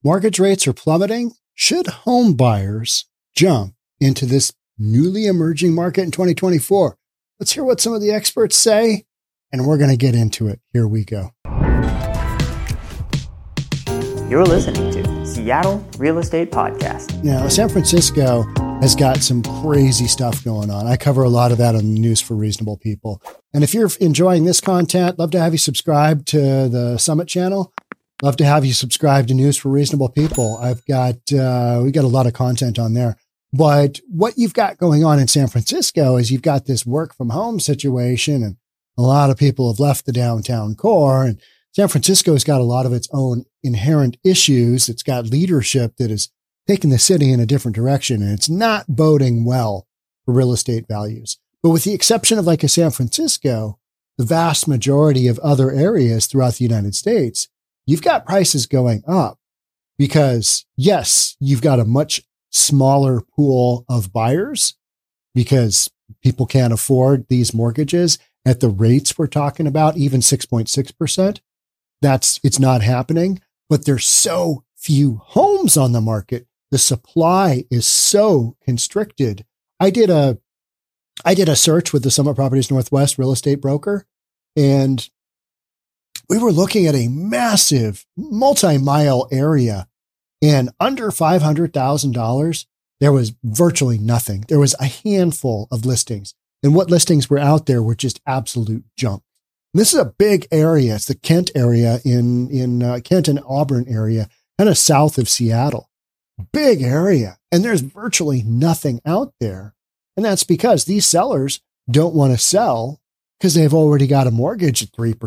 Mortgage rates are plummeting. Should home buyers jump into this newly emerging market in 2024? Let's hear what some of the experts say, and we're going to get into it. Here we go. You're listening to Seattle Real Estate Podcast. Now, San Francisco has got some crazy stuff going on. I cover a lot of that on the News for Reasonable People. And if you're enjoying this content, love to have you subscribe to the Summit channel. Love to have you subscribe to News for Reasonable People. We got a lot of content on there. But what you've got going on in San Francisco is you've got this work from home situation, and a lot of people have left the downtown core, and San Francisco has got a lot of its own inherent issues. It's got leadership that is taking the city in a different direction, and it's not boding well for real estate values. But with the exception of like a San Francisco, the vast majority of other areas throughout the United States, you've got prices going up because, yes, you've got a much smaller pool of buyers because people can't afford these mortgages at the rates we're talking about, even 6.6%. It's not happening, but there's so few homes on the market. The supply is so constricted. I did a search with the Summit Properties Northwest real estate broker, and we were looking at a massive multi-mile area, and under $500,000, there was virtually nothing. There was a handful of listings, and what listings were out there were just absolute junk. And this is a big area. It's the Kent area in Kent and Auburn area, kind of south of Seattle. Big area, and there's virtually nothing out there. And that's because these sellers don't want to sell because they've already got a mortgage at 3%,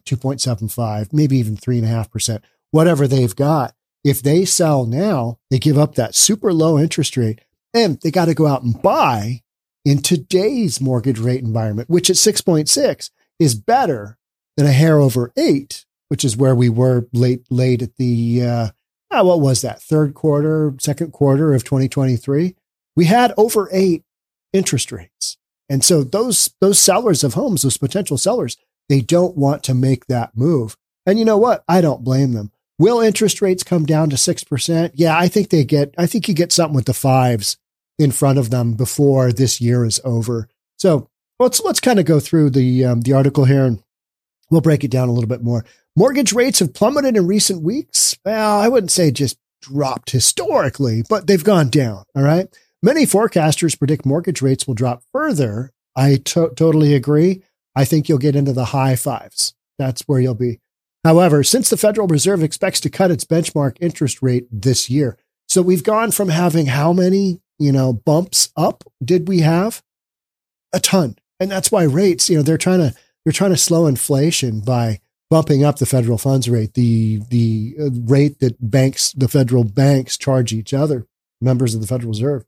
2.75, maybe even 3.5%, whatever they've got. If they sell now, they give up that super low interest rate, and they got to go out and buy in today's mortgage rate environment, which at 6.6 is better than a hair over 8, which is where we were late at the, what was that? Second quarter of 2023. We had over 8 interest rates. And so those sellers of homes, those potential sellers, they don't want to make that move. And you know what? I don't blame them. Will interest rates come down to 6%? Yeah, I think you get something with the 5s in front of them before this year is over. So let's kind of go through the article here, and we'll break it down a little bit more. Mortgage rates have plummeted in recent weeks. Well, I wouldn't say just dropped historically, but they've gone down. All right. Many forecasters predict mortgage rates will drop further. I totally agree. I think you'll get into the high 5s. That's where you'll be. However, since the Federal Reserve expects to cut its benchmark interest rate this year, so we've gone from having how many, bumps up did we have? A ton. And that's why rates, they're trying to slow inflation by bumping up the federal funds rate, the rate that the federal banks charge each other, members of the Federal Reserve.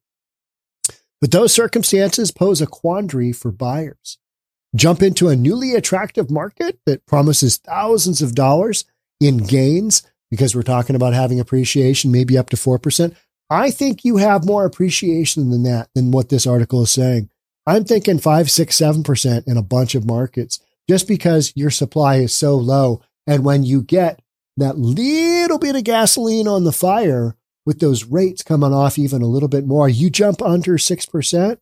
But those circumstances pose a quandary for buyers. Jump into a newly attractive market that promises thousands of dollars in gains, because we're talking about having appreciation, maybe up to 4%. I think you have more appreciation than that, than what this article is saying. I'm thinking 5, 6, 7% in a bunch of markets, just because your supply is so low. And when you get that little bit of gasoline on the fire, with those rates coming off even a little bit more, you jump under 6%,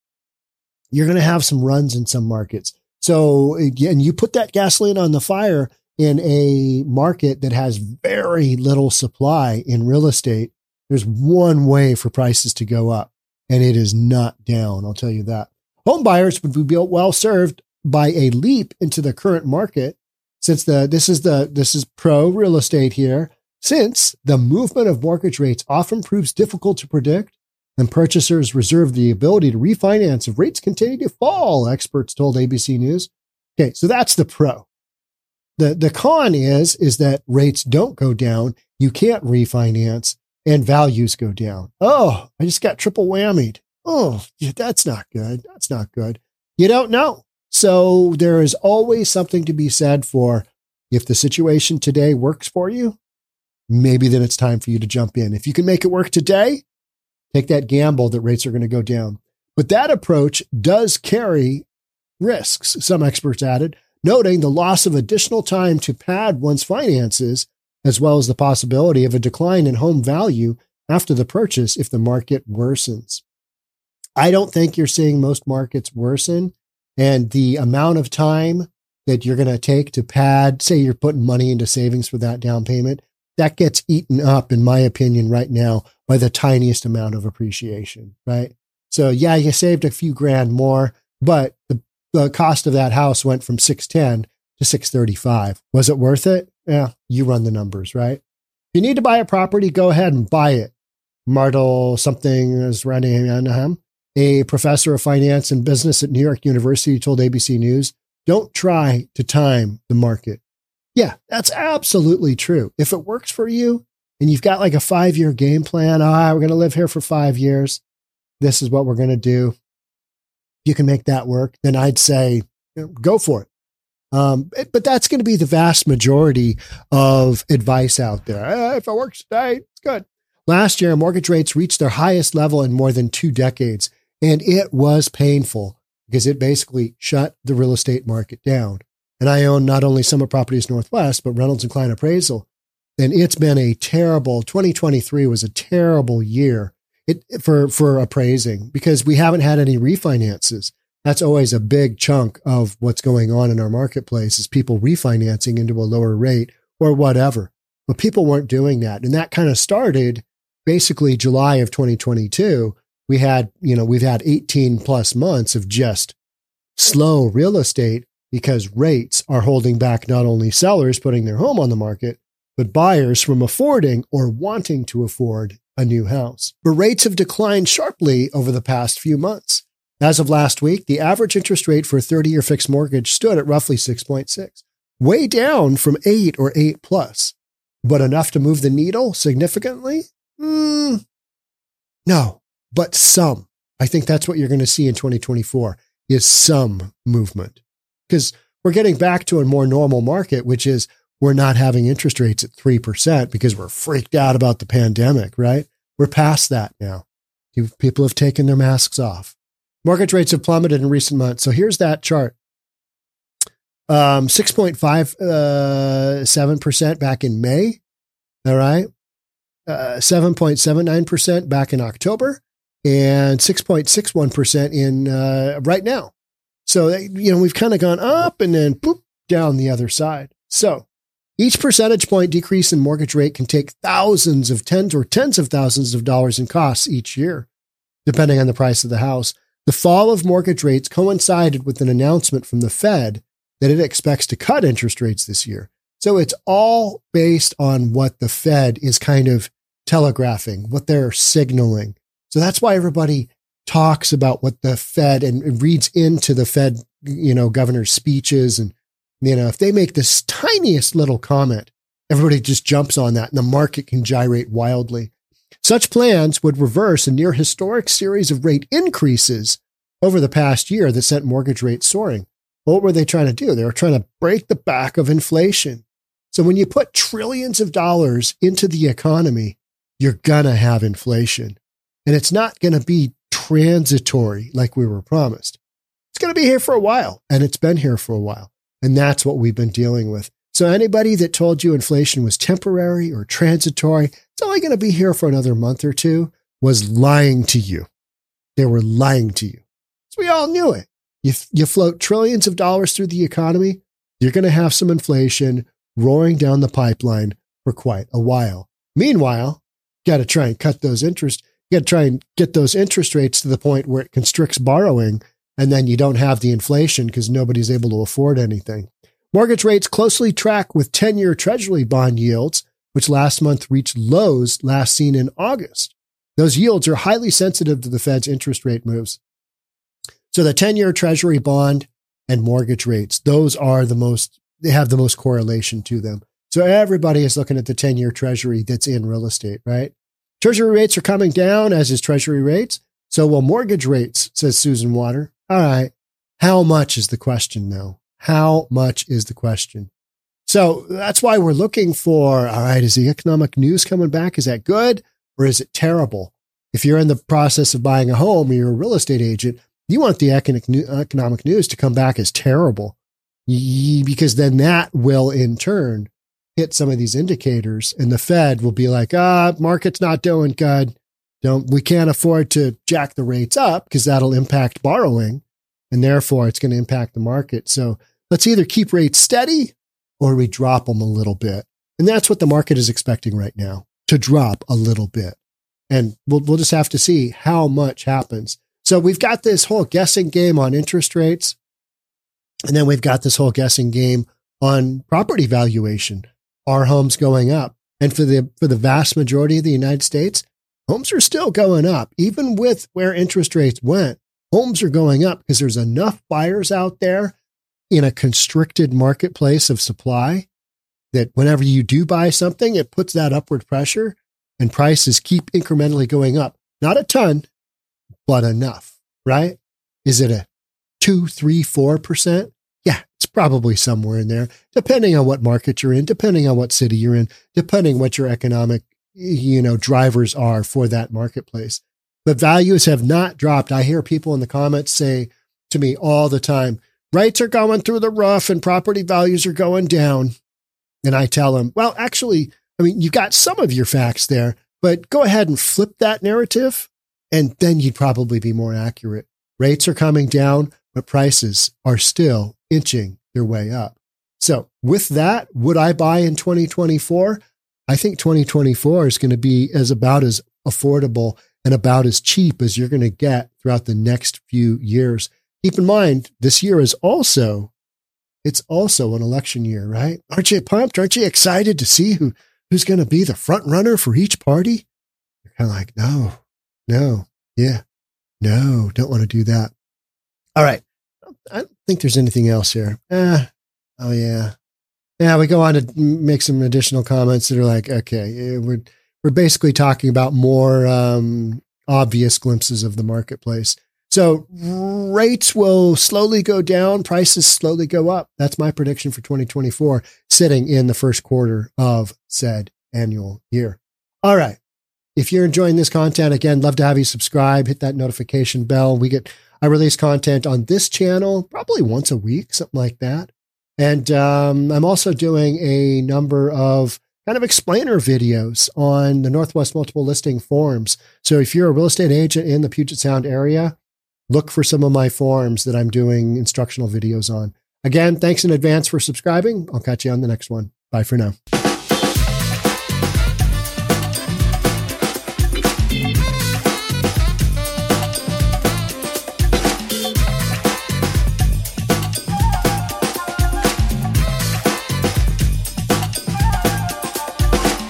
you're going to have some runs in some markets. So again, you put that gasoline on the fire in a market that has very little supply in real estate. There's one way for prices to go up, and it is not down. I'll tell you that. Home buyers would be well served by a leap into the current market, since this is pro real estate here. Since the movement of mortgage rates often proves difficult to predict, and purchasers reserve the ability to refinance if rates continue to fall, experts told ABC News. Okay, so that's the pro. The con is that rates don't go down, you can't refinance, and values go down. Oh, I just got triple whammied. Oh, that's not good. That's not good. You don't know. So there is always something to be said for, if the situation today works for you, maybe then it's time for you to jump in. If you can make it work today, take that gamble that rates are going to go down. But that approach does carry risks, some experts added, noting the loss of additional time to pad one's finances as well as the possibility of a decline in home value after the purchase if the market worsens. I don't think you're seeing most markets worsen, and the amount of time that you're going to take to pad, say you're putting money into savings for that down payment, that gets eaten up, in my opinion, right now by the tiniest amount of appreciation, right? So yeah, you saved a few grand more, but the cost of that house went from 610 to 635. Was it worth it? Yeah, you run the numbers, right? If you need to buy a property, go ahead and buy it. Martel something is running on him. A professor of finance and business at New York University told ABC News, don't try to time the market. Yeah, that's absolutely true. If it works for you and you've got like a 5-year game plan, we're going to live here for 5 years. This is what we're going to do. You can make that work. Then I'd say, go for it. But that's going to be the vast majority of advice out there. If it works today, it's good. Last year, mortgage rates reached their highest level in more than 2 decades. And it was painful because it basically shut the real estate market down. And I own not only Summit Properties Northwest, but Reynolds and Klein Appraisal. And it's been 2023 was a terrible year for appraising because we haven't had any refinances. That's always a big chunk of what's going on in our marketplace is people refinancing into a lower rate or whatever. But people weren't doing that. And that kind of started basically July of 2022. We've had 18 plus months of just slow real estate because rates are holding back not only sellers putting their home on the market, but buyers from affording or wanting to afford a new house. But rates have declined sharply over the past few months. As of last week, the average interest rate for a 30-year fixed mortgage stood at roughly 6.6, way down from 8 or 8 plus. But enough to move the needle significantly? No, but some. I think that's what you're going to see in 2024 is some movement because we're getting back to a more normal market, which is we're not having interest rates at 3% because we're freaked out about the pandemic, right? We're past that now. People have taken their masks off. Mortgage rates have plummeted in recent months. So here's that chart. 6.57% back in May. All right. 7.79% back in October and 6.61% in right now. So, we've kind of gone up and then boop, down the other side. So each percentage point decrease in mortgage rate can take tens of thousands of dollars in costs each year, depending on the price of the house. The fall of mortgage rates coincided with an announcement from the Fed that it expects to cut interest rates this year. So it's all based on what the Fed is kind of telegraphing, what they're signaling. So that's why everybody talks about what the Fed and reads into the Fed, governor's speeches. And, if they make this tiniest little comment, everybody just jumps on that and the market can gyrate wildly. Such plans would reverse a near historic series of rate increases over the past year that sent mortgage rates soaring. What were they trying to do? They were trying to break the back of inflation. So when you put trillions of dollars into the economy, you're going to have inflation. And it's not going to be transitory like we were promised. It's going to be here for a while, and it's been here for a while. And that's what we've been dealing with. So anybody that told you inflation was temporary or transitory, it's only going to be here for another month or two, was lying to you. They were lying to you. So we all knew it. You float trillions of dollars through the economy, you're going to have some inflation roaring down the pipeline for quite a while. Meanwhile, you got to try and cut those interest. You got to try and get those interest rates to the point where it constricts borrowing, and then you don't have the inflation because nobody's able to afford anything. Mortgage rates closely track with 10-year Treasury bond yields, which last month reached lows last seen in August. Those yields are highly sensitive to the Fed's interest rate moves. So the 10-year Treasury bond and mortgage rates, they have the most correlation to them. So everybody is looking at the 10-year Treasury that's in real estate, right? Treasury rates are coming down, as is Treasury rates. So will mortgage rates, says Susan Water. All right. How much is the question, though? How much is the question? So that's why we're looking for, all right, is the economic news coming back? Is that good or is it terrible? If you're in the process of buying a home or you're a real estate agent, you want the economic news to come back as terrible because then that will in turn hit some of these indicators, and the Fed will be like, market's not doing good. We can't afford to jack the rates up because that'll impact borrowing, and therefore it's going to impact the market. So let's either keep rates steady or we drop them a little bit. And that's what the market is expecting right now, to drop a little bit. And we'll just have to see how much happens. So we've got this whole guessing game on interest rates. And then we've got this whole guessing game on property valuation. Are homes going up? And for the vast majority of the United States, homes are still going up. Even with where interest rates went, homes are going up because there's enough buyers out there in a constricted marketplace of supply that whenever you do buy something, it puts that upward pressure and prices keep incrementally going up. Not a ton, but enough, right? Is it a 2, 3, 4%? Yeah, it's probably somewhere in there, depending on what market you're in, depending on what city you're in, depending what your economic, drivers are for that marketplace. But values have not dropped. I hear people in the comments say to me all the time, rates are going through the roof and property values are going down. And I tell them, well, actually, you got some of your facts there, but go ahead and flip that narrative, and then you'd probably be more accurate. Rates are coming down, but prices are still inching their way up. So with that, would I buy in 2024? I think 2024 is going to be about as affordable and about as cheap as you're going to get throughout the next few years. Keep in mind, this year is also an election year, right? Aren't you pumped? Aren't you excited to see who's going to be the front runner for each party? You're kind of like, no, don't want to do that. All right. I don't think there's anything else here. Oh yeah. Yeah, we go on to make some additional comments that are like, okay, we're basically talking about more obvious glimpses of the marketplace. So rates will slowly go down, prices slowly go up. That's my prediction for 2024, sitting in the first quarter of said annual year. All right. If you're enjoying this content, again, love to have you subscribe, hit that notification bell. I release content on this channel probably once a week, something like that. And I'm also doing a number of kind of explainer videos on the Northwest Multiple Listing forums. So if you're a real estate agent in the Puget Sound area, look for some of my forums that I'm doing instructional videos on. Again, thanks in advance for subscribing. I'll catch you on the next one. Bye for now.